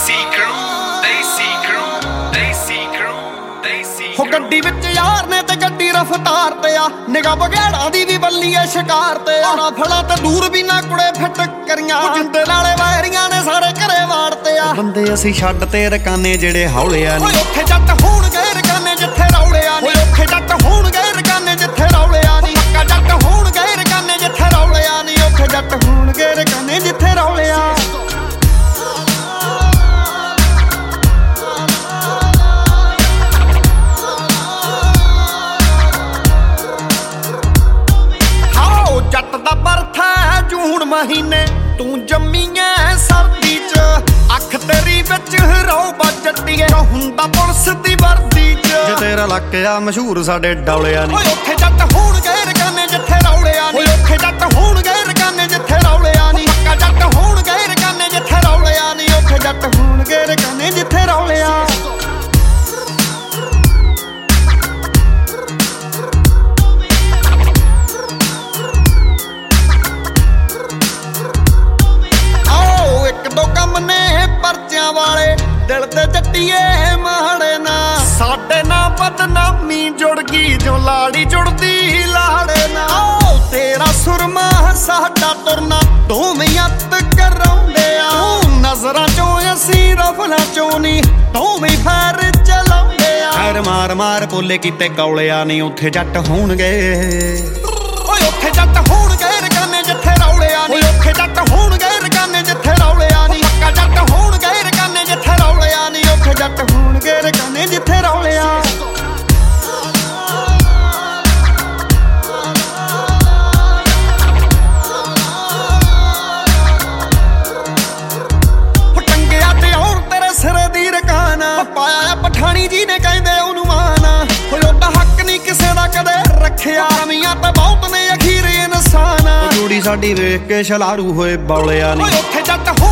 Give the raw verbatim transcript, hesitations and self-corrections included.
ਦੇਸੀ crew ਦੇਸੀ crew ਦੇਸੀ crew ਦੇਸੀ ਹੋ ਗੱਡੀ ਵਿੱਚ ਯਾਰ ਨੇ ਤੇ ਗੱਡੀ ਰਫਤਾਰ ਤੇ ਆ ਨਿਗਾਹ ਬਗੈੜਾਂ ਦੀ ਵੀ ਬੱਲੀ ਐ ਸ਼ਿਕਾਰ ਤੇ ਆ ਫਲਾਂ ਤੇ ਦੂਰ ਵੀ ਨਾ ਕੁੜੇ ਫਿੱਟ ਕਰੀਆਂ ਜਿੰਦੇ ਨਾਲੇ ਵਾਇਰੀਆਂ ਨੇ ਸਾਰੇ ਘਰੇ ਵਾੜਤੇ ਆ ਬੰਦੇ ਅਸੀਂ ਛੱਡ ਤੇ ਰਕਾਨੇ ਜਿਹੜੇ ਹੌਲਿਆ ਨੀ ਉੱਥੇ ਜੱਟ ਹੋਣਗੇ ਰਕਾਨੇ ਜਿੱਥੇ ਰੌਲਿਆ ਨੀ ਉੱਥੇ ਜੱਟ ਹੋਣਗੇ ਰਕਾਨੇ ਜਿੱਥੇ ਰੌਲਿਆ ਨੀ ਪੱਕਾ ਜੱਟ ਹੋਣਗੇ ਰਕਾਨੇ ਜਿੱਥੇ ਰੌਲਿਆ ਨੀ ਉੱਥੇ ਜੱਟ ਹੋਣਗੇ ਰਕਾਨੇ ਜਿੱਥੇ ਰੌਲਿਆ ਜੱਟ ਦਾ ਬਰਥ ਹੈ ਜੂਨ ਮਹੀਨੇ ਤੂੰ ਜੰਮੀ ਐ ਸਰਦੀ ਚ ਅੱਖ ਤੇਰੀ ਵਿੱਚ ਰੌਬਾ ਜੱਟੀਏ ਹੁੰਦਾ ਪੁਲਿਸ ਦੀ ਵਰਦੀ ਚ ਜੇ ਤੇਰਾ ਲੱਕਿਆ ਮਸ਼ਹੂਰ ਸਾਡੇ ਡੌਲਿਆ ਨੀ ਓਏ ਉੱਥੇ ਜੱਟ ਹੋਣਗੇ ਰਕਾਨੇ ਜਿੱਥੇ ਰੌਲਿਆ ਨੀ ਓਏ ਉੱਥੇ ਜੱਟ ਹੋਣਗੇ ਰਕਾਨੇ ਜਿੱਥੇ ਰੌਲਿਆ ਨੀ ਪੱਕਾ ਜੱਟ ਹੋਣਗੇ ਰਕਾਨੇ ਜਿੱਥੇ ਰੌਲਿਆ ਨੀ ਉੱਥੇ ਜੱਟ ਹੋਣਗੇ ਰਕਾਨੇ ਜਿੱਥੇ ਰੌਲਿਆ ਪਰਚਿਆਂ ਵਾਲੇ ਦਿਲ ਤੇ ਜੱਟੀਏ ਮਾੜੇ ਨਾ ਸਾਡੇ ਨਾਲ ਬਦਨਾਮੀ ਜੁੜ ਗਈ ਜੋ ਲਾੜੀ ਜੁੜਦੀ ਲਾੜੇ ਨਾ ਤੇਰਾ ਸੁਰਮਾ ਸਾਡਾ ਤੁਰਨਾ ਦੋਵੇਂ ਅੱਤ ਕਰਾਉਂਦੇ ਆ ਨਜ਼ਰਾਂ ਚੋਂ ਅਸੀਂ ਰਫਲਾਂ ਚੋਂ ਨੀ ਦੋਵੇਂ ਫੈਰ ਚਲਾਉਂਦੇ ਆ ਖੈਰ ਮਾਰ ਮਾਰ ਬੋਲੇ ਕੀਤੇ ਕੌਲਿਆ ਨੀ ਉੱਥੇ ਜੱਟ ਹੋਣਗੇ ਓਏ ਉੱਥੇ ਜੱਟ ਹੋਣਗੇ ਰਕਾਨੇ ਜਿੱਥੇ ਰੌਲਿਆ ਨੀ ਉੱਥੇ ਜੱਟ ਹੋਣਗੇ ਰਕਾਨੇ ਜਿੱਥੇ ਰੌਲਿਆ ਨੀ ਪੱਕਾ ਜੱਟ ਹੋਣਗੇ ਰਕਾਨੇ ਜਿੱਥੇ ਰੌਲਿਆ ਨੀ ਉੱਥੇ ਜੱਟ ਹੋਣਗੇ ਰਕਾਨੇ ਜਿੱਥੇ ਰੌਲਿਆ ਟੰਗਿਆ ਤੇ ਹੋਰ ਤੇਰੇ ਸਿਰੇ ਦੀ ਰਕਾਨਾ ਪਾਇਆ ਪਠਾਣੀ ਜੀ ਨੇ ਕਹਿੰਦੇ ਉਹਨੂੰ ਮਾਨਾ ਕੋਈ ਉਹਦਾ ਹੱਕ ਨਹੀਂ ਕਿਸੇ ਦਾ ਕਦੇ ਰੱਖਿਆ ਕਮੀਆਂ ਤਾਂ ਬਹੁਤ ਨੇ ਅਖੀਰ ਇਨਸਾਨ ਜੋੜੀ ਸਾਡੀ ਵੇਖ ਕੇ ਛਲਾਰੂ ਹੋਏ ਬੌਲਿਆ ਨੀ ਉੱਥੇ ਜੱਟ